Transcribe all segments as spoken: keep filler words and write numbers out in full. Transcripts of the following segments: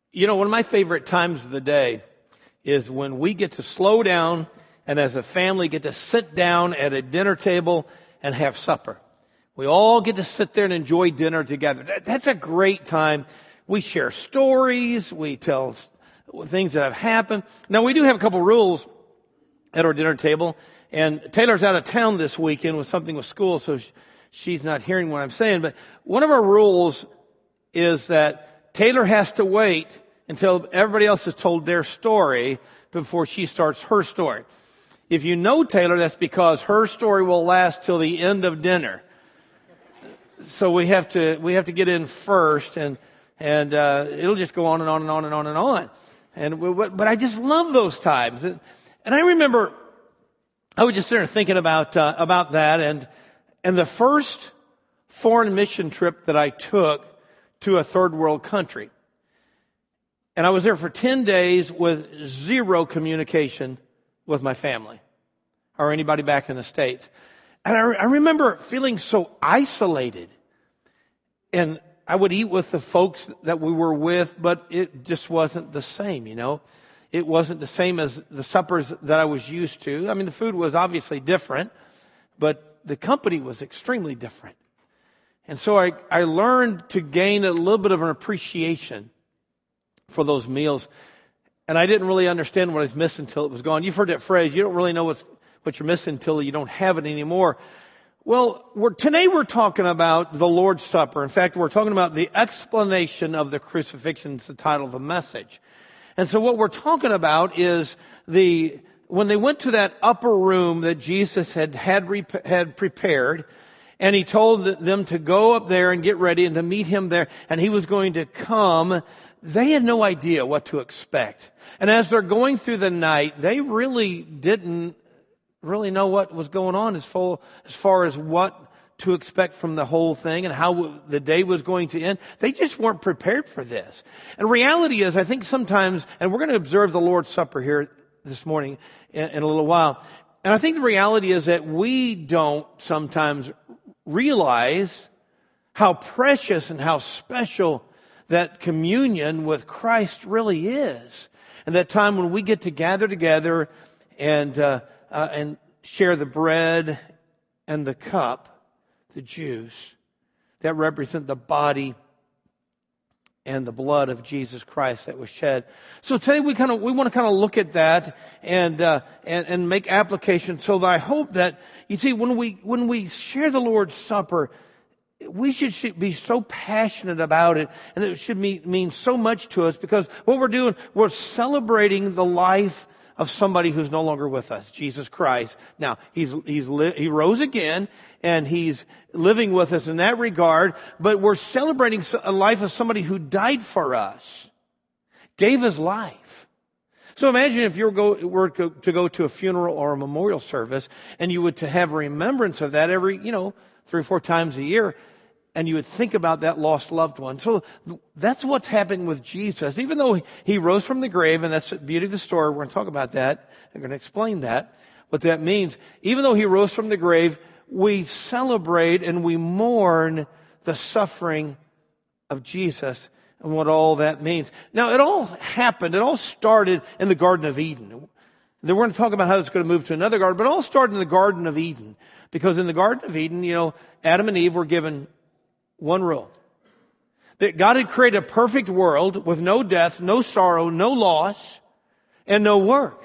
You know, one of my favorite times of the day is when we get to slow down and as a family get to sit down at a dinner table and have supper. We all get to sit there and enjoy dinner together. That, that's a great time. We share stories. We tell things that have happened. Now, we do have a couple rules at our dinner table. And Taylor's out of town this weekend with something with school, so she's not hearing what I'm saying. But one of our rules is that Taylor has to wait until everybody else has told their story before she starts her story. If you know Taylor, that's because her story will last till the end of dinner. So we have to we have to get in first, and and uh, it'll just go on and on and on and on and on. And but I just love those times. And I remember I was just there thinking about uh, about that, and and the first foreign mission trip that I took to a third world country. And I was there for ten days with zero communication with my family or anybody back in the States. And I, I remember feeling so isolated. And I would eat with the folks that we were with, but it just wasn't the same, you know. It wasn't the same as the suppers that I was used to. I mean, the food was obviously different, but the company was extremely different. And so I, I learned to gain a little bit of an appreciation for those meals. And I didn't really understand what I was missing until it was gone. You've heard that phrase, you don't really know what's, what you're missing until you don't have it anymore. Well, we're, today we're talking about the Lord's Supper. In fact, we're talking about the explanation of the crucifixion. It's the title of the message. And so what we're talking about is the, when they went to that upper room that Jesus had, had, rep- had prepared, and he told them to go up there and get ready and to meet him there, and he was going to come. They had no idea what to expect. And as they're going through the night, they really didn't really know what was going on as far, as far as what to expect from the whole thing and how the day was going to end. They just weren't prepared for this. And reality is, I think sometimes, and we're going to observe the Lord's Supper here this morning in, in a little while, and I think the reality is that we don't sometimes realize how precious and how special that communion with Christ really is. And that time when we get to gather together and uh, uh, and share the bread and the cup, the juice, that represent the body and the blood of Jesus Christ that was shed. So today we kind of we want to kind of look at that and uh, and and make application. So that I hope that you see when we when we share the Lord's Supper, we should be so passionate about it, and it should mean, mean so much to us, because what we're doing, we're celebrating the life of somebody who's no longer with us, Jesus Christ. Now, he's, he's, li- he rose again, and he's living with us in that regard, but we're celebrating a life of somebody who died for us, gave his life. So imagine if you were, go, were to go to a funeral or a memorial service, and you would to have remembrance of that every, you know, three or four times a year, and you would think about that lost loved one. So that's what's happening with Jesus. Even though he rose from the grave, and that's the beauty of the story, we're going to talk about that. I'm going to explain that, what that means. Even though he rose from the grave, we celebrate and we mourn the suffering of Jesus and what all that means. Now, it all happened, it all started in the Garden of Eden. Then we're going to talk about how it's going to move to another garden, but it all started in the Garden of Eden. Because in the Garden of Eden, you know, Adam and Eve were given one rule. That God had created a perfect world with no death, no sorrow, no loss, and no work.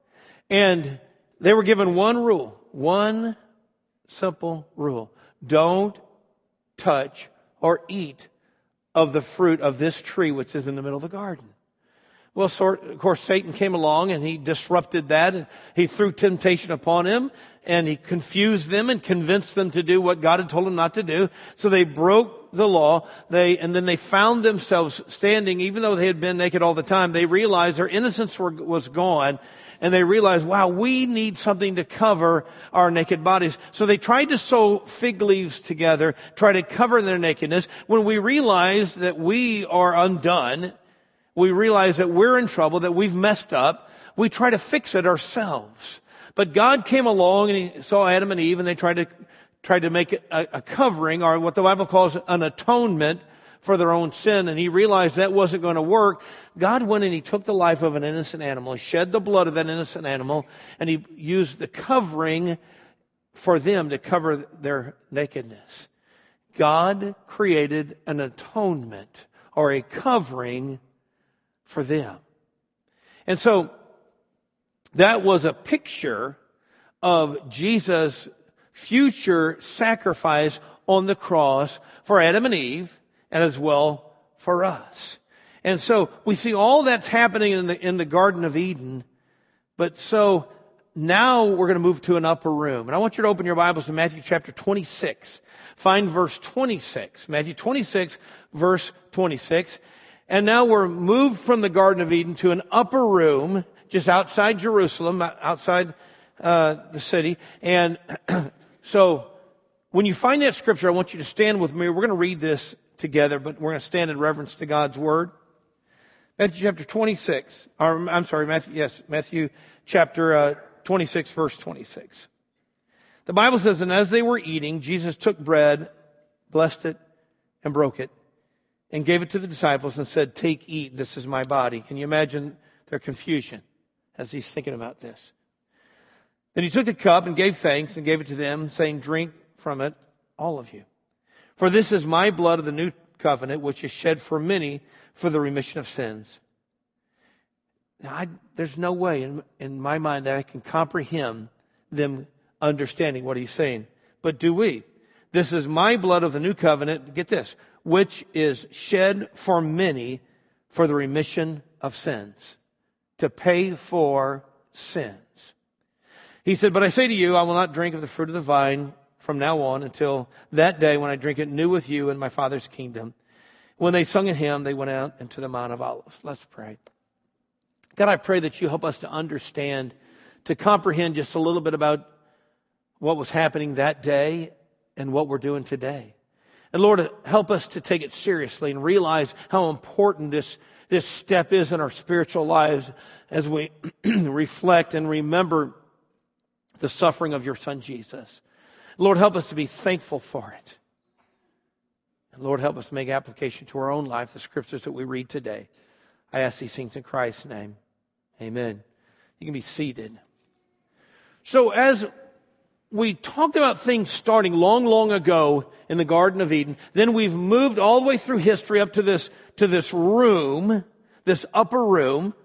And they were given one rule, one simple rule. Don't touch or eat of the fruit of this tree which is in the middle of the garden. Well, so, of course, Satan came along and he disrupted that, and he threw temptation upon him, and he confused them and convinced them to do what God had told them not to do. So they broke the law. They, and then they found themselves standing, even though they had been naked all the time. They realized their innocence were, was gone, and they realized, wow, we need something to cover our naked bodies. So they tried to sew fig leaves together, try to cover their nakedness. When we realize that we are undone, we realize that we're in trouble, that we've messed up, we try to fix it ourselves. But God came along and he saw Adam and Eve, and they tried to tried to make a, a covering, or what the Bible calls an atonement, for their own sin, and he realized that wasn't going to work. God went and he took the life of an innocent animal. He shed the blood of that innocent animal, and he used the covering for them to cover their nakedness. God created an atonement or a covering for them. And so that was a picture of Jesus' future sacrifice on the cross for Adam and Eve, and as well for us. And so we see all that's happening in the, in the Garden of Eden. But so now we're going to move to an upper room. And I want you to open your Bibles to Matthew chapter twenty-six. Find verse twenty-six. Matthew twenty-six, verse twenty-six. And now we're moved from the Garden of Eden to an upper room just outside Jerusalem, outside uh, the city. And so when you find that scripture, I want you to stand with me. We're going to read this together, but we're going to stand in reverence to God's word. Matthew chapter twenty-six, or I'm sorry, Matthew, yes, Matthew chapter uh, twenty-six, verse twenty-six. The Bible says, and as they were eating, Jesus took bread, blessed it, and broke it, and gave it to the disciples and said, take, eat, this is my body. Can you imagine their confusion as he's thinking about this? Then he took the cup and gave thanks and gave it to them, saying, drink from it, all of you. For this is my blood of the new covenant, which is shed for many for the remission of sins. Now, I, there's no way in, in my mind that I can comprehend them understanding what he's saying. But do we? This is my blood of the new covenant, get this, which is shed for many for the remission of sins, to pay for sins. He said, but I say to you, I will not drink of the fruit of the vine from now on until that day when I drink it new with you in my Father's kingdom. When they sung a hymn, they went out into the Mount of Olives. Let's pray. God, I pray that you help us to understand, to comprehend just a little bit about what was happening that day and what we're doing today. And Lord, help us to take it seriously and realize how important this, this step is in our spiritual lives as we reflect and remember the suffering of your Son, Jesus. Lord, help us to be thankful for it. And Lord, help us to make application to our own life, the scriptures that we read today. I ask these things in Christ's name. Amen. You can be seated. So as we talked about things starting long, long ago in the Garden of Eden, then we've moved all the way through history up to this, to this room, this upper room.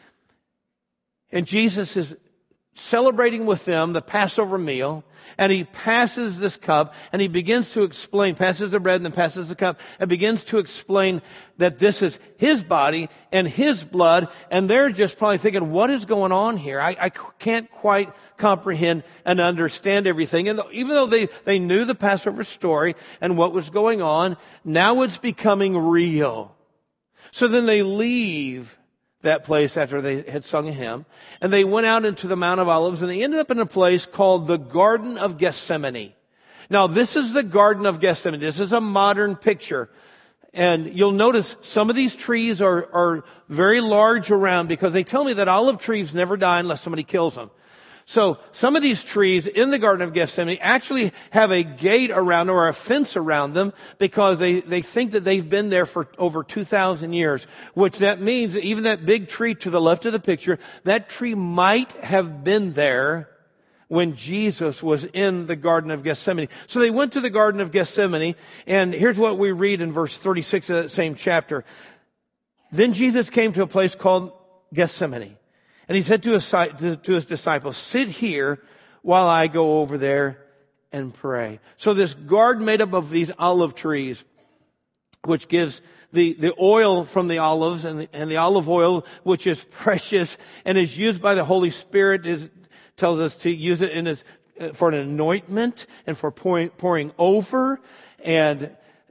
And Jesus is celebrating with them the Passover meal, and he passes this cup, and he begins to explain, passes the bread and then passes the cup, and begins to explain that this is his body and his blood, and they're just probably thinking, what is going on here? I, I can't quite comprehend and understand everything. And even though they, they knew the Passover story and what was going on, now it's becoming real. So then they leave that place after they had sung a hymn, and they went out into the Mount of Olives, and they ended up in a place called the Garden of Gethsemane. Now, this is the Garden of Gethsemane. This is a modern picture. And you'll notice some of these trees are, are very large around, because they tell me that olive trees never die unless somebody kills them. So some of these trees in the Garden of Gethsemane actually have a gate around or a fence around them, because they, they think that they've been there for over two thousand years, which that means that even that big tree to the left of the picture, that tree might have been there when Jesus was in the Garden of Gethsemane. So they went to the Garden of Gethsemane, and here's what we read in verse thirty-six of that same chapter. Then Jesus came to a place called Gethsemane. And he said to his, to his disciples, sit here while I go over there and pray. So this garden made up of these olive trees, which gives the, the oil from the olives, and the, and the olive oil, which is precious and is used by the Holy Spirit, is, tells us to use it in his, for an anointment and for pouring, pouring over. And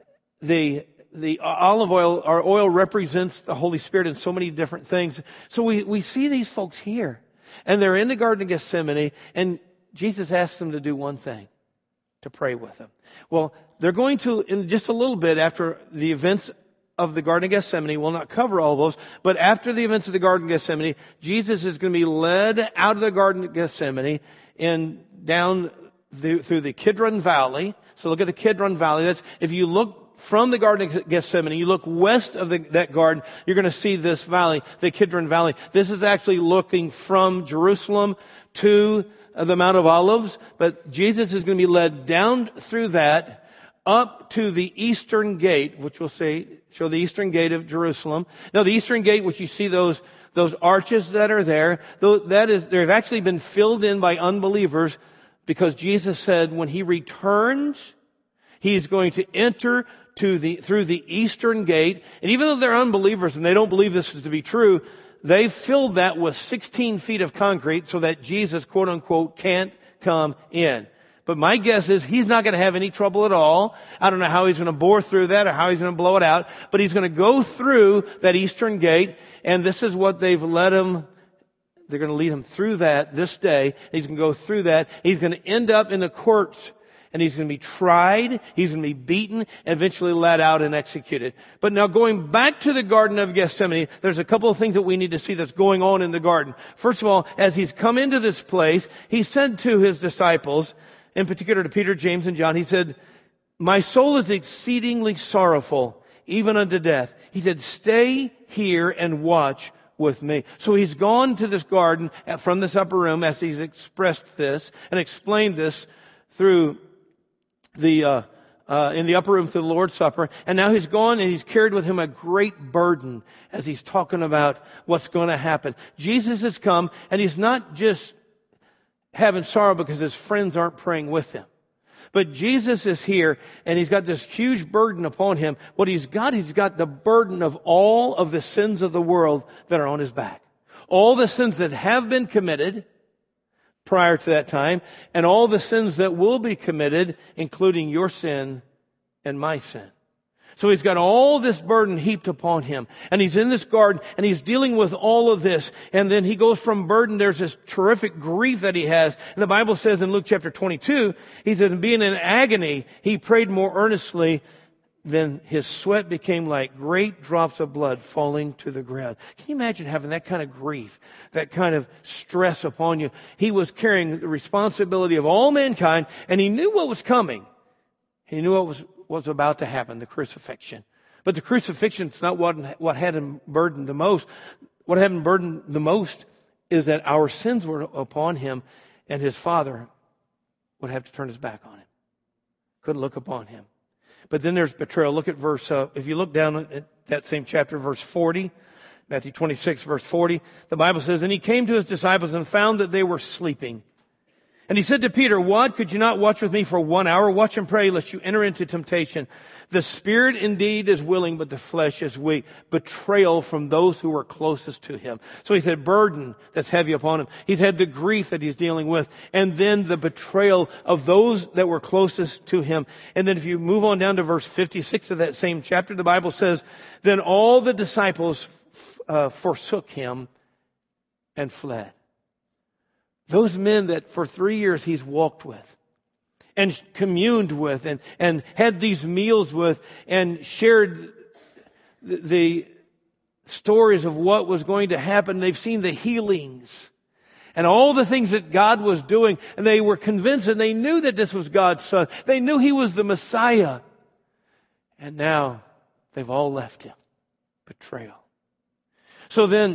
the The olive oil, our oil represents the Holy Spirit in so many different things. So we, we see these folks here, and they're in the Garden of Gethsemane, and Jesus asks them to do one thing, to pray with them. Well, they're going to, in just a little bit after the events of the Garden of Gethsemane, we'll not cover all those, but after the events of the Garden of Gethsemane, Jesus is going to be led out of the Garden of Gethsemane and down the, through the Kidron Valley. So look at the Kidron Valley. That's, if you look from the Garden of Gethsemane, you look west of the, that garden, you're going to see this valley, the Kidron Valley. This is actually looking from Jerusalem to the Mount of Olives, but Jesus is going to be led down through that up to the eastern gate, which we'll say, show the eastern gate of Jerusalem. Now, the eastern gate, which you see those, those arches that are there, that is, they've actually been filled in by unbelievers because Jesus said when he returns, he's going to enter to the, through the eastern gate. And even though they're unbelievers and they don't believe this is to be true, they filled that with sixteen feet of concrete so that Jesus, quote unquote, can't come in. But my guess is he's not going to have any trouble at all. I don't know how he's going to bore through that or how he's going to blow it out, but he's going to go through that eastern gate, and this is what they've led him. They're going to lead him through that this day. He's going to go through that. He's going to end up in the courts, and he's going to be tried. He's going to be beaten, and eventually let out and executed. But now going back to the Garden of Gethsemane, there's a couple of things that we need to see that's going on in the garden. First of all, as he's come into this place, he said to his disciples, in particular to Peter, James, and John, he said, "My soul is exceedingly sorrowful, even unto death." He said, "Stay here and watch with me." So he's gone to this garden from this upper room as he's expressed this and explained this through the, uh, uh, in the upper room through the Lord's Supper. And now he's gone and he's carried with him a great burden as he's talking about what's going to happen. Jesus has come, and he's not just having sorrow because his friends aren't praying with him. But Jesus is here, and he's got this huge burden upon him. What he's got, he's got the burden of all of the sins of the world that are on his back. All the sins that have been committed prior to that time, and all the sins that will be committed, including your sin and my sin. So he's got all this burden heaped upon him. And he's in this garden, and he's dealing with all of this. And then he goes from burden, there's this terrific grief that he has. And the Bible says in Luke chapter twenty-two, he says, being in agony, he prayed more earnestly, then his sweat became like great drops of blood falling to the ground. Can you imagine having that kind of grief, that kind of stress upon you? He was carrying the responsibility of all mankind, and he knew what was coming. He knew what was was about to happen, the crucifixion. But the crucifixion is not what, what had him burdened the most. What had him burdened the most is that our sins were upon him, and his Father would have to turn his back on him. Couldn't look upon him. But then there's betrayal. Look at verse, uh, if you look down at that same chapter, verse forty, Matthew twenty-six, verse forty, the Bible says, "And he came to his disciples and found that they were sleeping. And he said to Peter, what? Could you not watch with me for one hour? Watch and pray lest you enter into temptation. The spirit indeed is willing, but the flesh is weak." Betrayal from those who were closest to him. So he said burden that's heavy upon him. He's had the grief that he's dealing with. And then the betrayal of those that were closest to him. And then if you move on down to verse fifty-six of that same chapter, the Bible says, "Then all the disciples uh, forsook him and fled." Those men that for three years he's walked with and communed with and, and had these meals with and shared the, the stories of what was going to happen. They've seen the healings and all the things that God was doing, and they were convinced, and they knew that this was God's Son. They knew he was the Messiah. And now they've all left him. Betrayal. So then,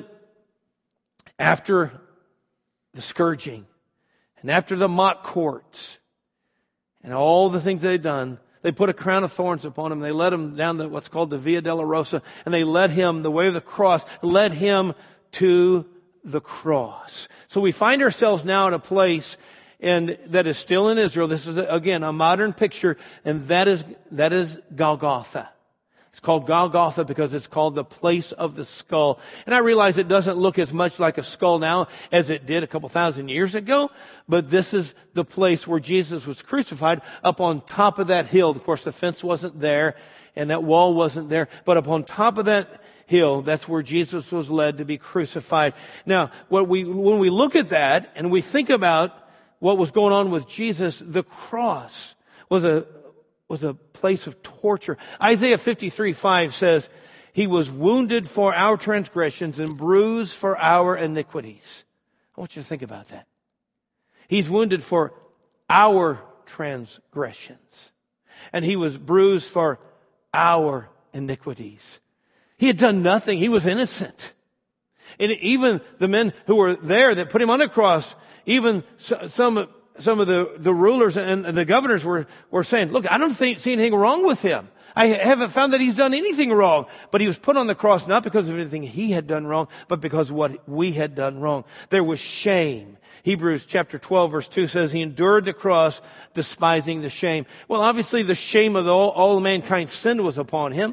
after the scourging, and after the mock courts, and all the things they'd done, they put a crown of thorns upon him. They led him down the, what's called the Via Dolorosa, and they led him, the way of the cross, led him to the cross. So we find ourselves now in a place and that is still in Israel. This is, again, a modern picture, and that is, that is Golgotha. It's called Golgotha because it's called the place of the skull. And I realize it doesn't look as much like a skull now as it did a couple thousand years ago, but this is the place where Jesus was crucified, up on top of that hill. Of course, the fence wasn't there and that wall wasn't there, but up on top of that hill, that's where Jesus was led to be crucified. Now, what we, when we look at that and we think about what was going on with Jesus, the cross was a was a place of torture. Isaiah fifty-three five says, "He was wounded for our transgressions and bruised for our iniquities." I want you to think about that. He's wounded for our transgressions, and he was bruised for our iniquities. He had done nothing. He was innocent. And even the men who were there that put him on the cross, even some some of the, the rulers and the governors were, were saying, look, I don't think, see anything wrong with him. I haven't found that he's done anything wrong. But he was put on the cross not because of anything he had done wrong, but because of what we had done wrong. There was shame. Hebrews chapter twelve verse two says he endured the cross, despising the shame. Well, obviously the shame of the, all, all mankind's sin was upon him.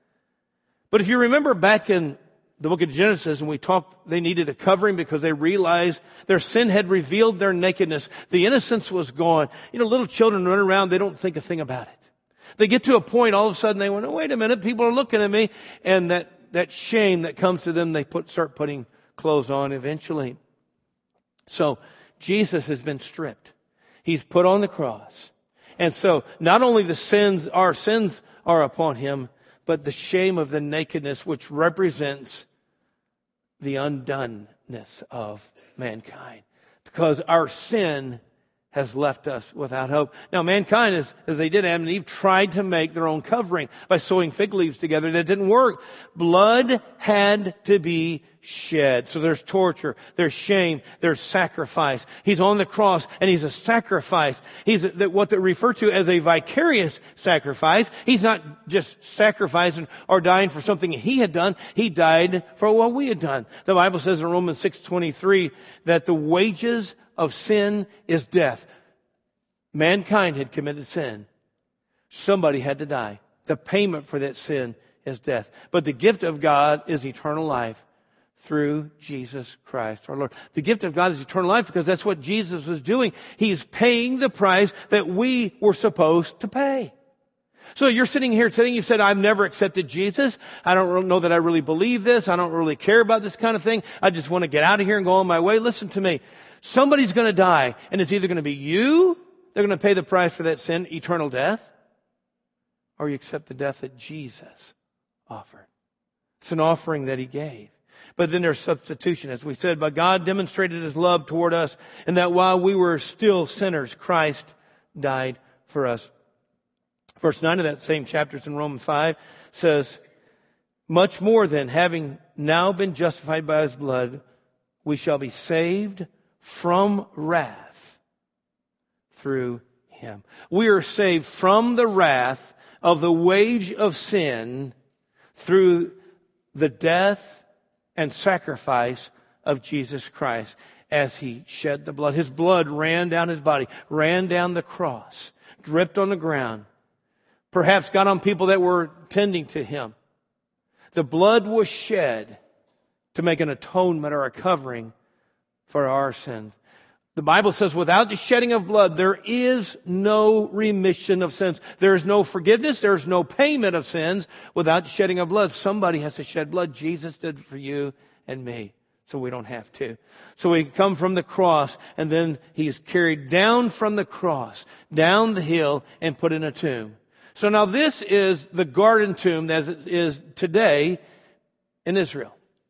But if you remember back in the book of Genesis, and we talked, they needed a covering because they realized their sin had revealed their nakedness. The innocence was gone. You know, little children run around, they don't think a thing about it. They get to a point, all of a sudden they went, oh, wait a minute, people are looking at me. And that, that shame that comes to them, they put, start putting clothes on eventually. So Jesus has been stripped. He's put on the cross. And so not only the sins, our sins are upon him, but the shame of the nakedness, which represents the undoneness of mankind. Because our sin has left us without hope. Now, mankind, as, as they did, Adam and Eve tried to make their own covering by sewing fig leaves together. That didn't work. Blood had to be shed. So there's torture, there's shame, there's sacrifice. He's on the cross and he's a sacrifice. He's a, what they refer to as a vicarious sacrifice. He's not just sacrificing or dying for something he had done. He died for what we had done. The Bible says in Romans six twenty-three that the wages of sin is death. Mankind had committed sin. Somebody had to die. The payment for that sin is death. But the gift of God is eternal life through Jesus Christ our Lord. The gift of God is eternal life because that's what Jesus was doing. He's paying the price that we were supposed to pay. So you're sitting here today and you said, I've never accepted Jesus. I don't know that I really believe this. I don't really care about this kind of thing. I just want to get out of here and go on my way. Listen to me. Somebody's going to die, and it's either going to be you, they're going to pay the price for that sin, eternal death, or you accept the death that Jesus offered. It's an offering that he gave. But then there's substitution. As we said, but God demonstrated his love toward us, and that while we were still sinners, Christ died for us. Verse nine of that same chapter in Romans five says, much more than having now been justified by his blood, we shall be saved from wrath through him. We are saved from the wrath of the wage of sin through the death and sacrifice of Jesus Christ as he shed the blood. His blood ran down his body, ran down the cross, dripped on the ground, perhaps got on people that were tending to him. The blood was shed to make an atonement or a covering for our sins. The Bible says without the shedding of blood, there is no remission of sins. There is no forgiveness. There is no payment of sins without the shedding of blood. Somebody has to shed blood. Jesus did for you and me, so we don't have to. So we come from the cross, and then he is carried down from the cross, down the hill, and put in a tomb. So now this is the garden tomb as it is today in Israel.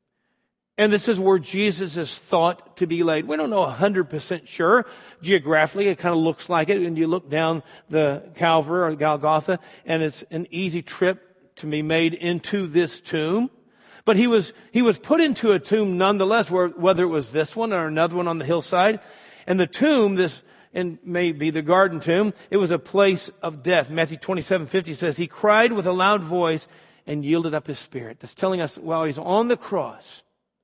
And this is where Jesus is thought to be laid. We don't know one hundred percent sure. Geographically, it kind of looks like it. And you look down the Calvary or Golgotha, and it's an easy trip to be made into this tomb. But he was, he was put into a tomb nonetheless, where, whether it was this one or another one on the hillside. And the tomb, this, and maybe the garden tomb, it was a place of death. Matthew twenty-seven fifty says, he cried with a loud voice and yielded up his spirit. That's telling us while he's on the cross,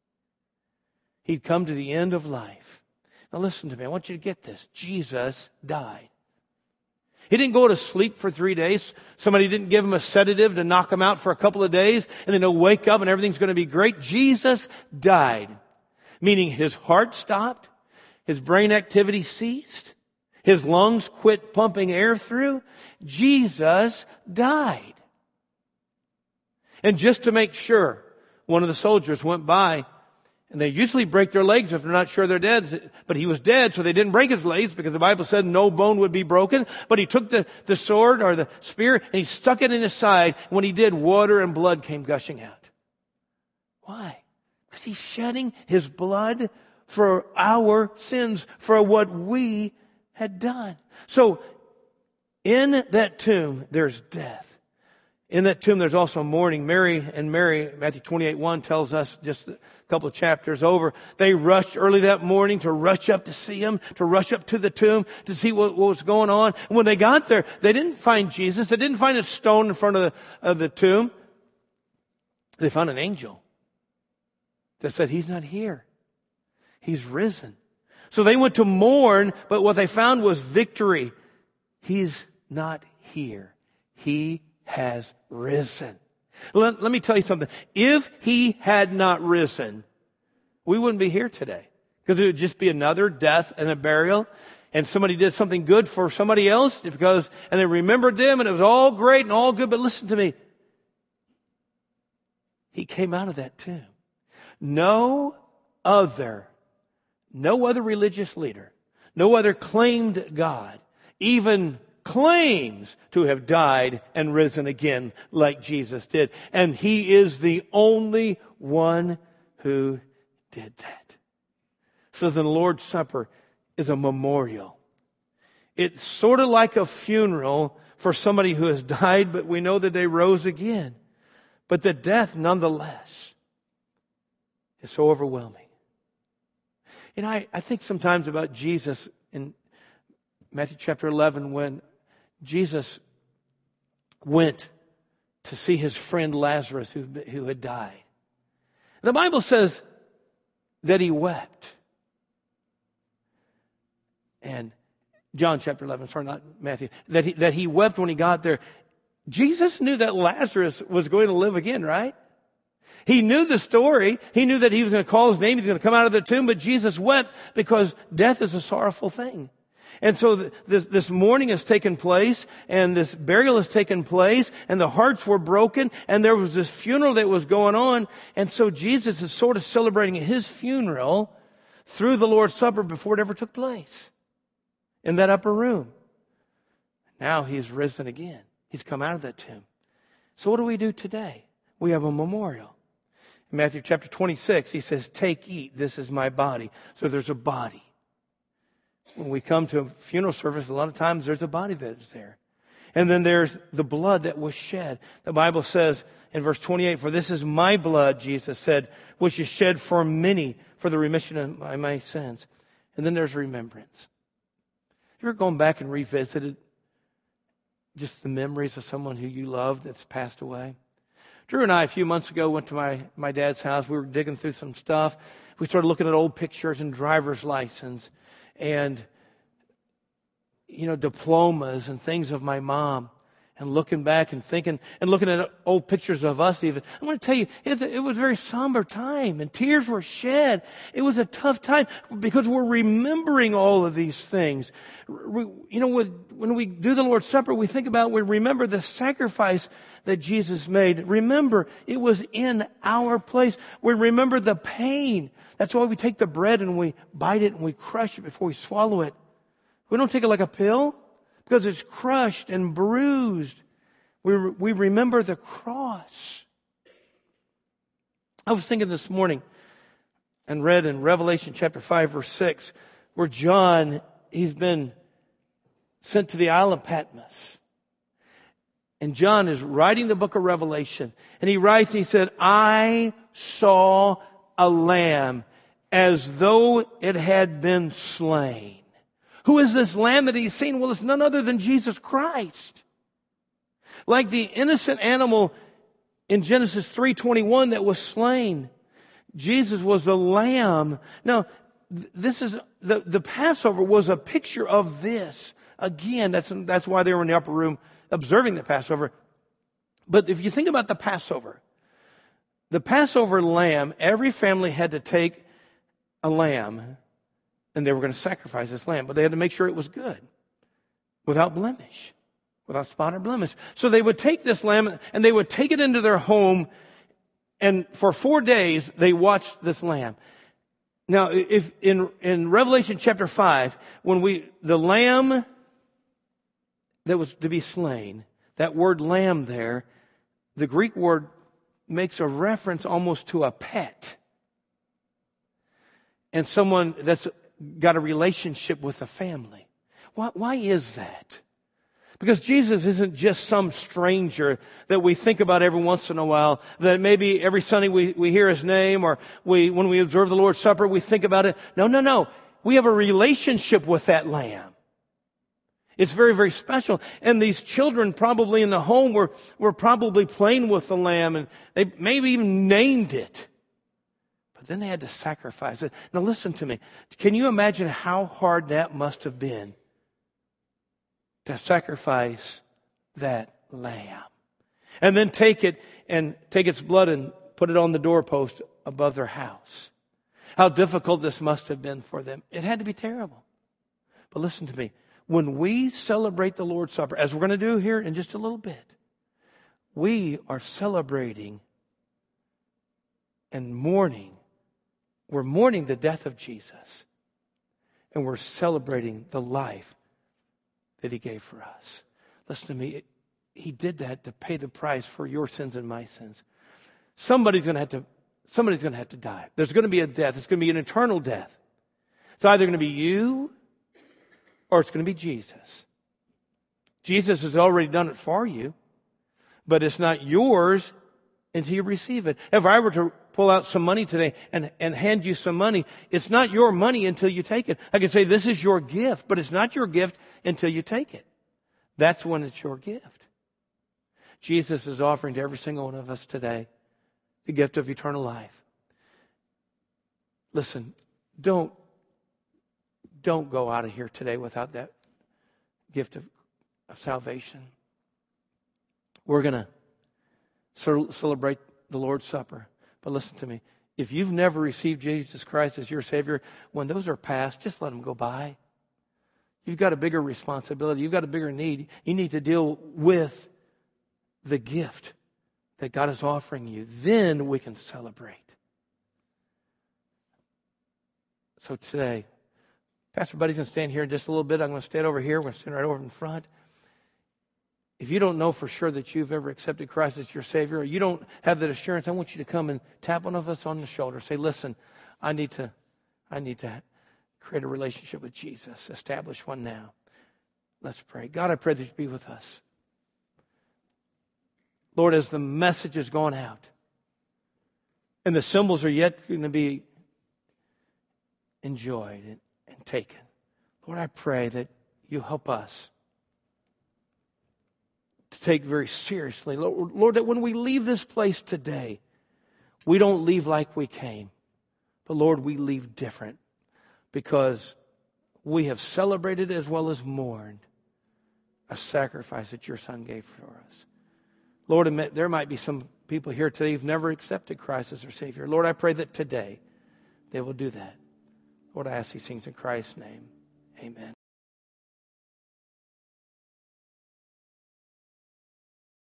he'd come to the end of life. Now listen to me. I want you to get this. Jesus died. He didn't go to sleep for three days. Somebody didn't give him a sedative to knock him out for a couple of days, and then he'll wake up and everything's going to be great. Jesus died, meaning his heart stopped, his brain activity ceased, his lungs quit pumping air through. Jesus died. And just to make sure, one of the soldiers went by, and they usually break their legs if they're not sure they're dead. But he was dead, so they didn't break his legs because the Bible said no bone would be broken. But he took the, the sword or the spear and he stuck it in his side. And when he did, water and blood came gushing out. Why? Because he's shedding his blood for our sins, for what we had done. So in that tomb, there's death. In that tomb, there's also mourning. Mary and Mary, Matthew twenty-eight one tells us just a couple of chapters over, they rushed early that morning to rush up to see him, to rush up to the tomb to see what, what was going on. And when they got there, they didn't find Jesus. They didn't find a stone in front of the, of the tomb. They found an angel that said, he's not here. He's risen. So they went to mourn, but what they found was victory. He's not here. He has risen. Let, let me tell you something. If he had not risen, we wouldn't be here today. Because it would just be another death and a burial. And somebody did something good for somebody else because, and they remembered them and it was all great and all good. But listen to me. He came out of that tomb. No other, no other religious leader, no other claimed God, even claims to have died and risen again like Jesus did. And he is the only one who did that. So the Lord's Supper is a memorial. It's sort of like a funeral for somebody who has died, but we know that they rose again. But the death, nonetheless, is so overwhelming. You know, I, I think sometimes about Jesus in Matthew chapter eleven when Jesus went to see his friend Lazarus who, who had died. The Bible says that he wept. And John chapter eleven, sorry, not Matthew, that he, that he wept when he got there. Jesus knew that Lazarus was going to live again, right? He knew the story. He knew that he was going to call his name. He was going to come out of the tomb. But Jesus wept because death is a sorrowful thing. And so th- this, this mourning has taken place and this burial has taken place and the hearts were broken and there was this funeral that was going on. And so Jesus is sort of celebrating his funeral through the Lord's Supper before it ever took place in that upper room. Now he's risen again. He's come out of that tomb. So what do we do today? We have a memorial. In Matthew chapter twenty-six, he says, take, eat, this is my body. So there's a body. When we come to a funeral service, a lot of times there's a body that is there. And then there's the blood that was shed. The Bible says in verse twenty-eight, for this is my blood, Jesus said, which is shed for many for the remission of my, my sins. And then there's remembrance. You ever gone back and revisited just the memories of someone who you loved that's passed away? Drew and I, a few months ago, went to my, my dad's house. We were digging through some stuff. We started looking at old pictures and driver's license and, you know, diplomas and things of my mom. And looking back and thinking and looking at old pictures of us even. I want to tell you, it, it was a very somber time and tears were shed. It was a tough time because we're remembering all of these things. We, you know, when we do the Lord's Supper, we think about, we remember the sacrifice that Jesus made. Remember, it was in our place. We remember the pain. That's why we take the bread and we bite it and we crush it before we swallow it. We don't take it like a pill. Because it's crushed and bruised. We, we remember the cross. I was thinking this morning and read in Revelation chapter five, verse six, where John, he's been sent to the Isle of Patmos. And John is writing the book of Revelation. And he writes, and he said, I saw a lamb as though it had been slain. Who is this lamb that he's seen? Well, it's none other than Jesus Christ. Like the innocent animal in Genesis three twenty-one that was slain. Jesus was the lamb. Now, this is, the, the Passover was a picture of this. Again, that's, that's why they were in the upper room observing the Passover. But if you think about the Passover, the Passover lamb, every family had to take a lamb and they were going to sacrifice this lamb, but they had to make sure it was good, without blemish, without spot or blemish. So they would take this lamb and they would take it into their home, and for four days they watched this lamb. Now, if in in Revelation chapter five, when we the lamb that was to be slain, that word lamb there, the Greek word makes a reference almost to a pet, and someone that's got a relationship with a family. Why, why is that? Because Jesus isn't just some stranger that we think about every once in a while, that maybe every Sunday we, we hear his name, or we, when we observe the Lord's Supper, we think about it. No, no, no. We have a relationship with that Lamb. It's very, very special. And these children probably in the home were, were probably playing with the Lamb, and they maybe even named it. But then they had to sacrifice it. Now listen to me. Can you imagine how hard that must have been to sacrifice that lamb? And then take it and take its blood and put it on the doorpost above their house. How difficult this must have been for them. It had to be terrible. But listen to me. When we celebrate the Lord's Supper, as we're going to do here in just a little bit, we are celebrating and mourning. We're mourning the death of Jesus. And we're celebrating the life that he gave for us. Listen to me. He did that to pay the price for your sins and my sins. Somebody's going to have to, somebody's going to have to die. There's going to be a death. It's going to be an eternal death. It's either going to be you or it's going to be Jesus. Jesus has already done it for you, but it's not yours until you receive it. If I were to pull out some money today and, and hand you some money, it's not your money until you take it. I could say this is your gift, but it's not your gift until you take it. That's when it's your gift. Jesus is offering to every single one of us today the gift of eternal life. Listen, don't, don't go out of here today without that gift of, of salvation. We're going to celebrate the Lord's Supper. But listen to me. If you've never received Jesus Christ as your Savior, when those are past, just let them go by. You've got a bigger responsibility. You've got a bigger need. You need to deal with the gift that God is offering you. Then we can celebrate. So today, Pastor Buddy's going to stand here in just a little bit. I'm going to stand over here. We're going to stand right over in front. If you don't know for sure that you've ever accepted Christ as your Savior, or you don't have that assurance, I want you to come and tap one of us on the shoulder. Say, listen, I need to, I need to create a relationship with Jesus. Establish one now. Let's pray. God, I pray that you be with us. Lord, as the message is going out and the symbols are yet going to be enjoyed and, and taken, Lord, I pray that you help us to take very seriously. Lord, Lord, that when we leave this place today, we don't leave like we came. But Lord, we leave different because we have celebrated as well as mourned a sacrifice that your Son gave for us. Lord, there might be some people here today who've never accepted Christ as their Savior. Lord, I pray that today they will do that. Lord, I ask these things in Christ's name. Amen.